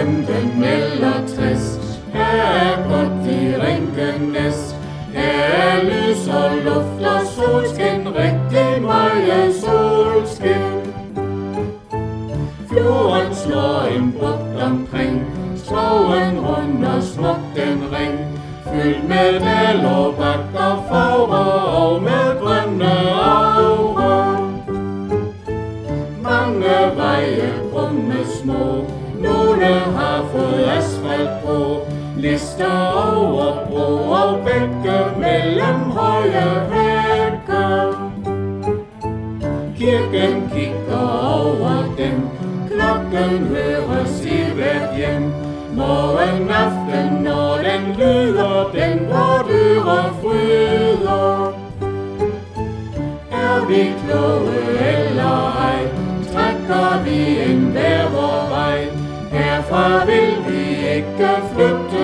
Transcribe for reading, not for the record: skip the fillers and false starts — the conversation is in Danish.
15 eller 60. Her er godt i Ringenæs. Her er lys og luft og solskin, rigtig meget solskin. Fjorden slår en bugt omkring, skoven rund og smuk den ring, fyldt med dal og bakker, fagre og med grønne auger. Mange veje krumme små, nogle har fået asfalt på, lister over bro og bække mellem høje hække. Kirken kigger over dem, klokken høres i hvert hjem. Morgen aften, når den lyder, den vort øre fryder. Er vi kloge eller ej, trækker vi en hver vor vej. Herfra vil vi ikke flytte.